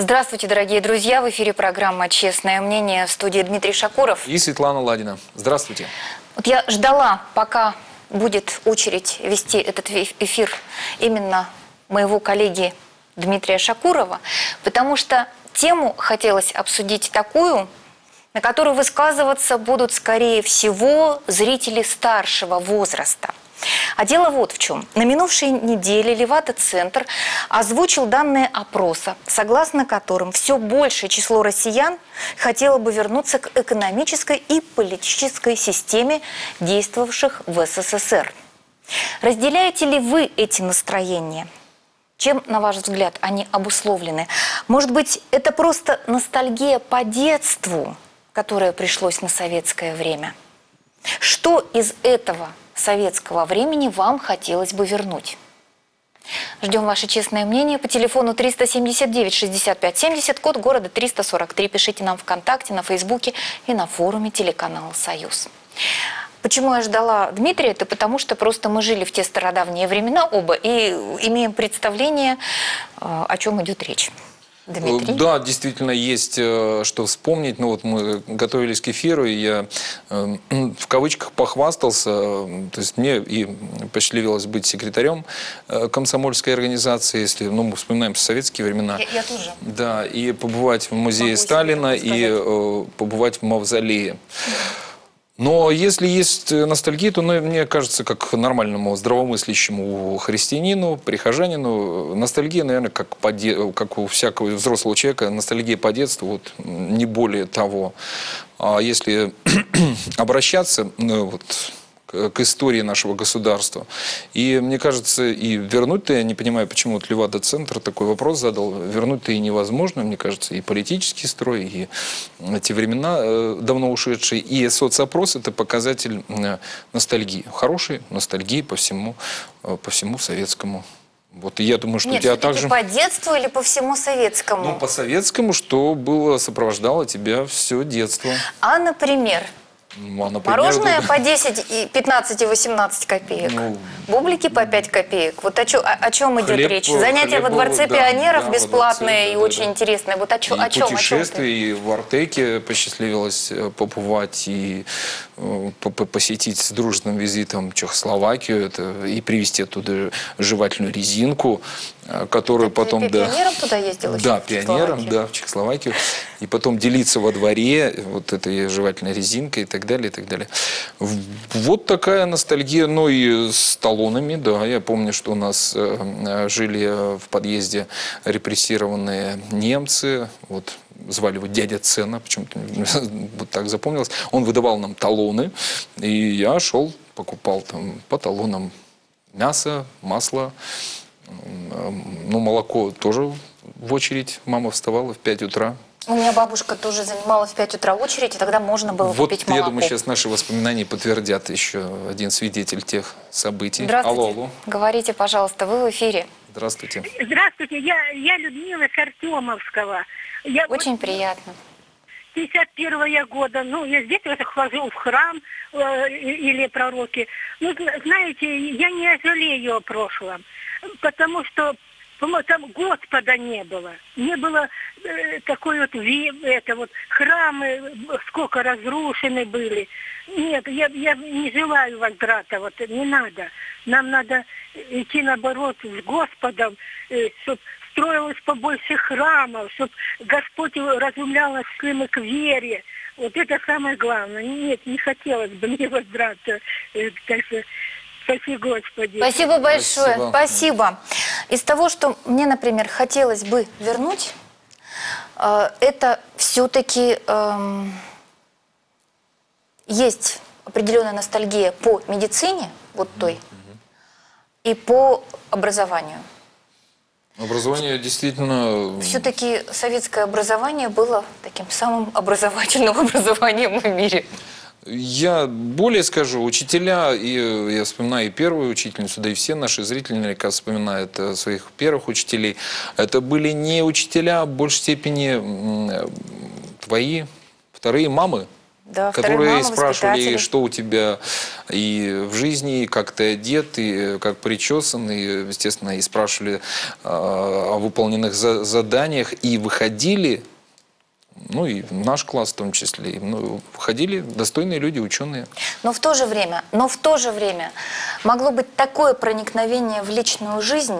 Здравствуйте, дорогие друзья! В эфире программа «Честное мнение», в студии Дмитрий Шакуров. И Светлана Ладина. Здравствуйте. Вот я ждала, пока будет очередь вести этот эфир именно моего коллеги Дмитрия Шакурова, потому что тему хотелось обсудить такую, на которую высказываться будут, скорее всего, зрители старшего возраста. А дело вот в чем. На минувшей неделе Левада-центр озвучил данные опроса, согласно которым все большее число россиян хотело бы вернуться к экономической и политической системе, действовавших в СССР. Разделяете ли вы эти настроения? Чем, на ваш взгляд, они обусловлены? Может быть, это просто ностальгия по детству, которая пришлось на советское время? Что из этого советского времени вам хотелось бы вернуть? Ждем ваше честное мнение по телефону 379-65-70, код города 343. Пишите нам ВКонтакте, на Фейсбуке и на форуме телеканала «Союз». Почему я ждала Дмитрия? Это потому, что просто мы жили в те стародавние времена оба и имеем представление, о чем идет речь. Дмитрий? Да, действительно есть что вспомнить. Ну вот мы готовились к эфиру, и я в кавычках похвастался. То есть мне и посчастливилось быть секретарем комсомольской организации, если мы вспоминаем советские времена. Я тоже. Да, и побывать в музее Сталина, и побывать в мавзолее. Но если есть ностальгия, то, мне кажется, как нормальному здравомыслящему христианину, прихожанину, ностальгия, наверное, как у всякого взрослого человека, ностальгия по детству, вот, не более того. А если обращаться к истории нашего государства, и мне кажется, и вернуть-то, я не понимаю, почему вот Левада-центр такой вопрос задал, вернуть-то и невозможно, мне кажется, и политический строй, и эти времена давно ушедшие, и соцопрос – это показатель ностальгии, хорошей ностальгии по всему советскому. Вот, и я думаю, что Нет, у тебя также... по детству или по всему советскому? Ну, по советскому, что сопровождало тебя все детство. А, например... Мороженое по 10, и 15 и 18 копеек. Бублики по 5 копеек. Вот о чем идет речь? Занятия во Дворце пионеров бесплатные и очень интересные. Вот о чем? Путешествия, и в Артеке посчастливилось побывать, и посетить с дружным визитом Чехословакию, и привезти оттуда жевательную резинку, которую потом... Ты пионером туда ездила? Да, пионером, да, в Чехословакию. И потом делиться во дворе вот этой жевательной резинкой и так далее, и так далее. Вот такая ностальгия. Ну и с талонами, да. Я помню, что у нас жили в подъезде репрессированные немцы. Вот звали его дядя Цена, почему-то вот так запомнилось. Он выдавал нам талоны, и я шел, покупал там по талонам мясо, масло. Ну, молоко тоже в очередь. Мама вставала в 5 утра. У меня бабушка тоже занимала в 5 утра очередь, и тогда можно было купить молоко. Я думаю, сейчас наши воспоминания подтвердят еще один свидетель тех событий. Здравствуйте. Алло. Говорите, пожалуйста, вы в эфире. Здравствуйте. Здравствуйте, я Людмила с Артемовского. Очень приятно. 51-го года, я с детства хожу в храм или пророки. Знаете, я не жалею о прошлом, потому что там Господа не было. Не было такой храмы, сколько разрушены были. Нет, я не желаю возврата, не надо. Нам надо идти наоборот с Господом, чтобы строилось побольше храмов, чтобы Господь разумлял нас к вере. Вот это самое главное. Нет, не хотелось бы мне возврата. Так что спасибо, Господи. Спасибо большое. Спасибо. Из того, что мне, например, хотелось бы вернуть, это все-таки есть определенная ностальгия по медицине, вот той, и по образованию. Образование действительно... Все-таки советское образование было таким самым образовательным образованием в мире. Я более скажу, учителя, и я вспоминаю и первую учительницу, да и все наши зрители наверняка вспоминают своих первых учителей. Это были не учителя, а в большей степени твои вторые мамы. Да, вторые которые мамы, спрашивали, воспитатели. что у тебя и в жизни, и как ты одет, и как причесан, и, естественно, и спрашивали о выполненных заданиях, и выходили, ну и в наш класс в том числе, выходили достойные люди, ученые. Но в то же время могло быть такое проникновение в личную жизнь,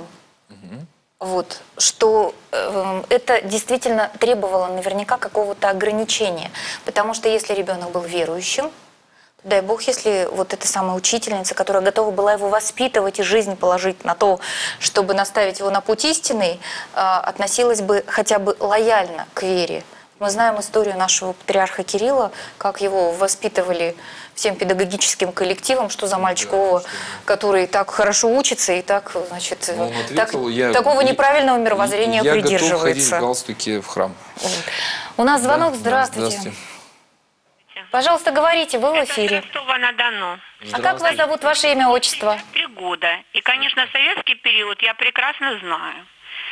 вот, что это действительно требовало наверняка какого-то ограничения. Потому что если ребенок был верующим, дай бог, если вот эта самая учительница, которая готова была его воспитывать и жизнь положить на то, чтобы наставить его на путь истинный, относилась бы хотя бы лояльно к вере. Мы знаем историю нашего патриарха Кирилла, как его воспитывали всем педагогическим коллективом, что за мальчик Вова, который так хорошо учится и так, значит, такого неправильного мировоззрения придерживается. Я готов ходить в галстуке в храм. Вот. У нас звонок. Да, здравствуйте. Пожалуйста, говорите, вы в эфире. Это Ростова-на-Дону. А как вас зовут, ваше имя, отчество? 3 года. И, конечно, советский период я прекрасно знаю.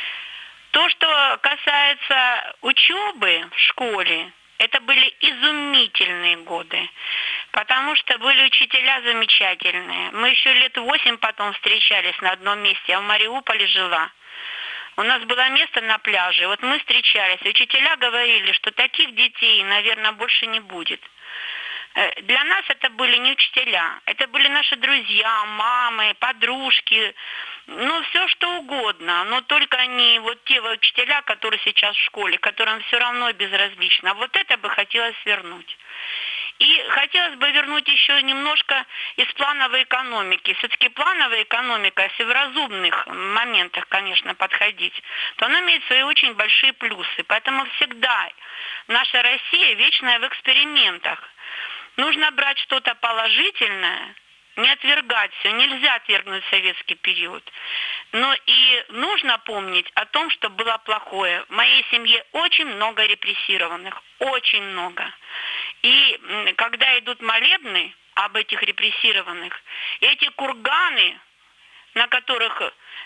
То, что касается учебы в школе, это были изумительные годы, потому что были учителя замечательные. Мы еще лет 8 потом встречались на одном месте, я в Мариуполе жила. У нас было место на пляже, вот мы встречались. Учителя говорили, что таких детей, наверное, больше не будет. Для нас это были не учителя, это были наши друзья, мамы, подружки, ну, все что угодно, но только не вот те учителя, которые сейчас в школе, которым все равно безразлично. А вот это бы хотелось вернуть. И хотелось бы вернуть еще немножко из плановой экономики. Все-таки плановая экономика, если в разумных моментах, конечно, подходить, то она имеет свои очень большие плюсы. Поэтому всегда наша Россия вечная в экспериментах. Нужно брать что-то положительное, не отвергать все. Нельзя отвергнуть советский период. Но и нужно помнить о том, что было плохое. В моей семье очень много репрессированных. Очень много. И когда идут молебны об этих репрессированных, эти курганы, на которых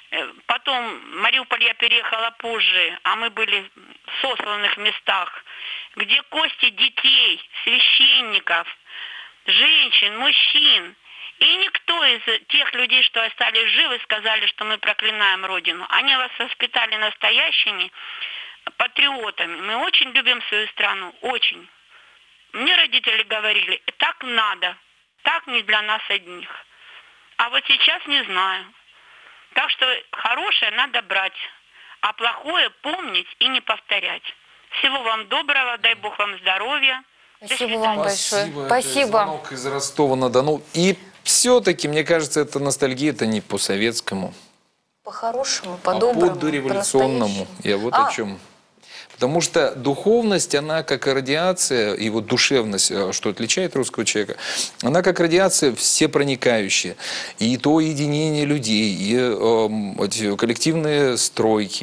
потом в Мариуполь я переехала позже, а мы были в сосланных местах, где кости детей, священников, женщин, мужчин. И никто из тех людей, что остались живы, сказали, что мы проклинаем Родину. Они вас воспитали настоящими патриотами. Мы очень любим свою страну, очень. Мне родители говорили, так надо, так не для нас одних. А вот сейчас не знаю. Так что хорошее надо брать, а плохое помнить и не повторять. Всего вам доброго, дай Бог вам здоровья. Спасибо вам большое. Спасибо. Это звонок из Ростова-на-Дону. И все-таки, мне кажется, это ностальгия, это не по-советскому. По-хорошему, по-доброму, по дореволюционному. Я вот о чем. Потому что духовность, она как радиация, и вот душевность, что отличает русского человека, она как радиация всепроникающая. И то единение людей, и эти коллективные стройки,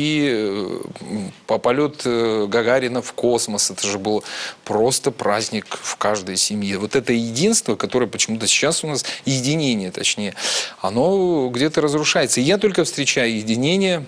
и полет Гагарина в космос. Это же был просто праздник в каждой семье. Вот это единство, которое почему-то сейчас у нас, единение точнее, оно где-то разрушается. И я только встречаю единение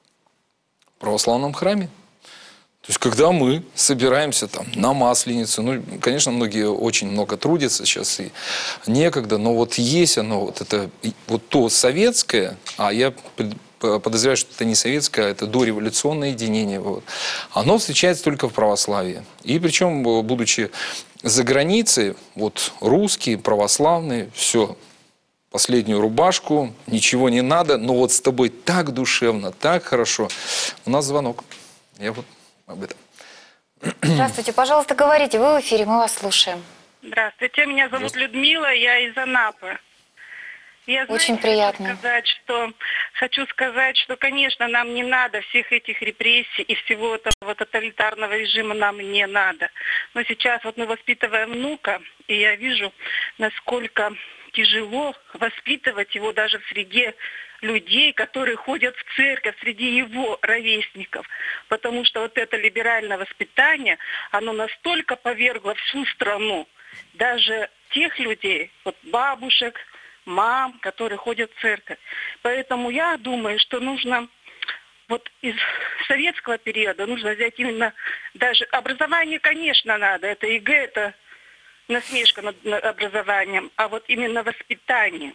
в православном храме. То есть, когда мы собираемся там на Масленицу, ну, конечно, многие очень много трудятся сейчас и некогда, но вот есть оно, вот это, вот то советское, а я подозреваю, что это не советское, а это дореволюционное единение, вот, оно встречается только в православии. И причем, будучи за границей, вот русские, православные, все, последнюю рубашку, ничего не надо, но вот с тобой так душевно, так хорошо. У нас звонок. Я вот об этом. Здравствуйте, пожалуйста, говорите, вы в эфире, мы вас слушаем. Здравствуйте, меня зовут Людмила, я из Анапы. Я, Очень приятно. Хочу сказать, что, конечно, нам не надо всех этих репрессий и всего этого тоталитарного режима нам не надо. Но сейчас вот мы воспитываем внука, и я вижу, насколько тяжело воспитывать его даже в среде людей, которые ходят в церковь, среди его ровесников. Потому что вот это либеральное воспитание, оно настолько повергло всю страну, даже тех людей, вот бабушек, мам, которые ходят в церковь. Поэтому я думаю, что нужно вот из советского периода нужно взять именно даже образование, конечно, надо. Это ЕГЭ, это насмешка над образованием, а вот именно воспитание.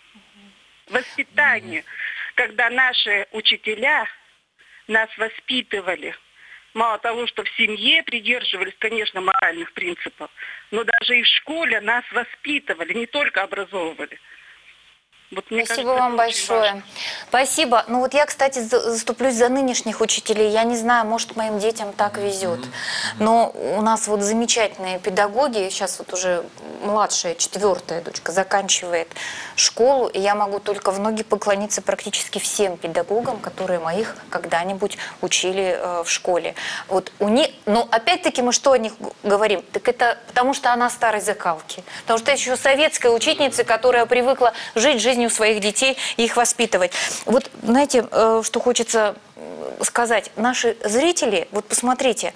Воспитание. Когда наши учителя нас воспитывали. Мало того, что в семье придерживались, конечно, моральных принципов, но даже и в школе нас воспитывали, не только образовывали. Вот, мне Спасибо кажется, вам большое. Спасибо. Ну вот я, кстати, заступлюсь за нынешних учителей. Я не знаю, может, моим детям так везет. Но у нас вот замечательные педагоги. Сейчас вот уже младшая, 4-я дочка заканчивает школу. И я могу только в ноги поклониться практически всем педагогам, которые моих когда-нибудь учили в школе. Вот у них, но опять-таки мы что о них говорим? Так это потому, что она старой закалки. Потому что еще советская учительница, которая привыкла жить жизнью своих детей и их воспитывать. Вот знаете, что хочется сказать? Наши зрители, вот посмотрите,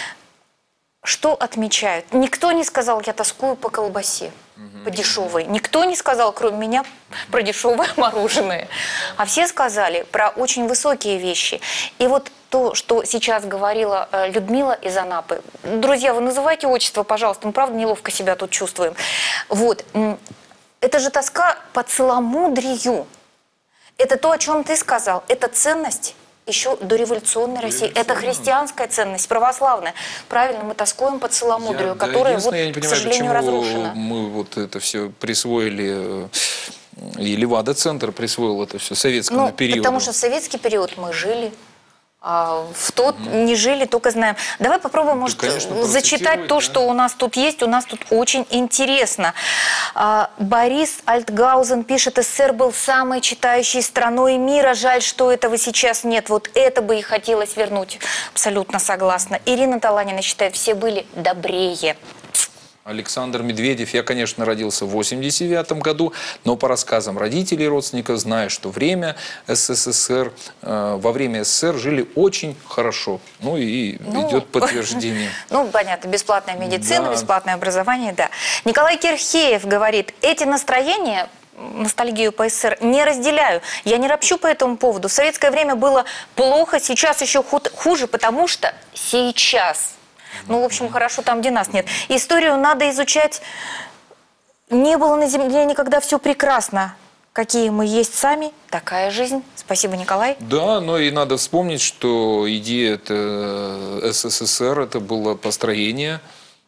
что отмечают. Никто не сказал, я тоскую по колбасе, по дешевой. Никто не сказал, кроме меня, про дешевое мороженое. А все сказали про очень высокие вещи. И вот то, что сейчас говорила Людмила из Анапы. Друзья, вы называйте отчество, пожалуйста. Мы, правда, неловко себя тут чувствуем. Вот. Это же тоска по целомудрию. Это то, о чем ты сказал. Это ценность еще до революционной России. Это христианская ценность, православная. Правильно, мы тоскуем по целомудрию, которая, вот, я не понимаю, к сожалению, разрушена. Мы вот это все присвоили, и Левада-центр присвоил это все советскому периоду. Потому что в советский период мы жили. А в тот не жили, только знаем. Давай попробуем, может, конечно, зачитать то, да, что у нас тут есть. У нас тут очень интересно. Борис Альтгаузен пишет: СССР был самой читающей страной мира. Жаль, что этого сейчас нет. Вот это бы и хотелось вернуть. Абсолютно согласна. Ирина Таланина считает, все были добрее. Александр Медведев. Я, конечно, родился в 1989 году, но по рассказам родителей и родственников знаю, что время СССР, во время СССР жили очень хорошо. Ну и идет подтверждение. Ну, понятно, бесплатная медицина, Да. бесплатное образование, да. Николай Кирхеев говорит: эти настроения, ностальгию по СССР, не разделяю. Я не ропщу по этому поводу. В советское время было плохо, сейчас еще хуже, потому что сейчас... Ну, в общем, хорошо там, где нас нет. Историю надо изучать. Не было на земле никогда все прекрасно. Какие мы есть сами, такая жизнь. Спасибо, Николай. Да, но и надо вспомнить, что идея это СССР, это было построение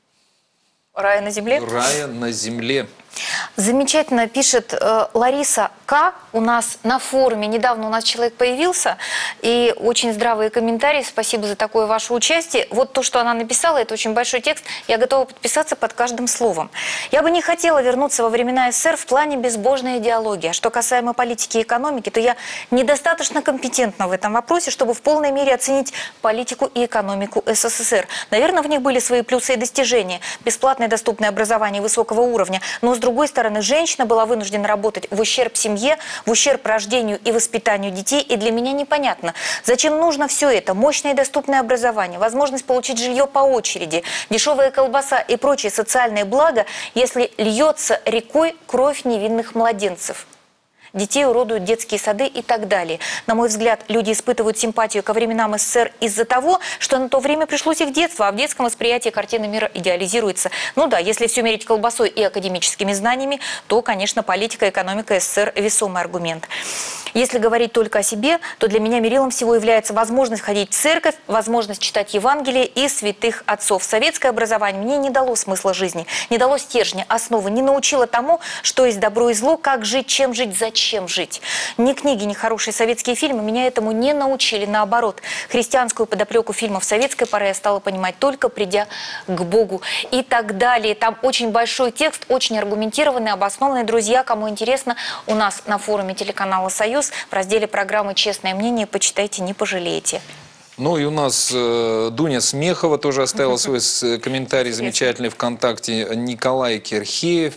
Рая на земле. рая на земле. Замечательно пишет Лариса К. У нас на форуме. Недавно у нас человек появился. И очень здравые комментарии. Спасибо за такое ваше участие. Вот то, что она написала, это очень большой текст. Я готова подписаться под каждым словом. Я бы не хотела вернуться во времена СССР в плане безбожной идеологии. А что касаемо политики и экономики, то я недостаточно компетентна в этом вопросе, чтобы в полной мере оценить политику и экономику СССР. Наверное, в них были свои плюсы и достижения. Бесплатное доступное образование высокого уровня. Но, с другой стороны, женщина была вынуждена работать в ущерб семье, в ущерб рождению и воспитанию детей. И для меня непонятно, зачем нужно все это? Мощное и доступное образование, возможность получить жилье по очереди, дешевая колбаса и прочие социальные блага, если льется рекой кровь невинных младенцев. Детей уродуют детские сады и так далее. На мой взгляд, люди испытывают симпатию ко временам СССР из-за того, что на то время пришлось их детство, а в детском восприятии картина мира идеализируется. Ну да, если все мерить колбасой и академическими знаниями, то, конечно, политика и экономика СССР – весомый аргумент. Если говорить только о себе, то для меня мерилом всего является возможность ходить в церковь, возможность читать Евангелие и святых отцов. Советское образование мне не дало смысла жизни, не дало стержня, основы, не научило тому, что есть добро и зло, как жить, чем жить, зачем жить. Ни книги, ни хорошие советские фильмы меня этому не научили. Наоборот, христианскую подоплеку фильмов советской поры я стала понимать только придя к Богу и так далее. Там очень большой текст, очень аргументированный, обоснованный. Друзья, кому интересно, у нас на форуме телеканала «Союз» в разделе программы «Честное мнение» почитайте, не пожалеете. Ну и у нас Дуня Смехова тоже оставила свой комментарий замечательный ВКонтакте. Николай Кирхеев.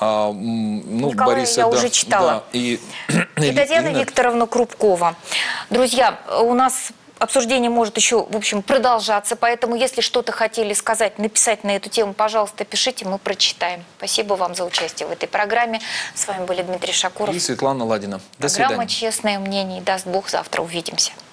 Николая Бориса, я уже читала. Да, и Татьяна Викторовна Крупкова. Друзья, у нас обсуждение может еще, в общем, продолжаться, поэтому если что-то хотели сказать, написать на эту тему, пожалуйста, пишите, мы прочитаем. Спасибо вам за участие в этой программе. С вами были Дмитрий Шакуров и Светлана Ладина. До свидания. Программа «Честное мнение». Даст Бог, завтра увидимся.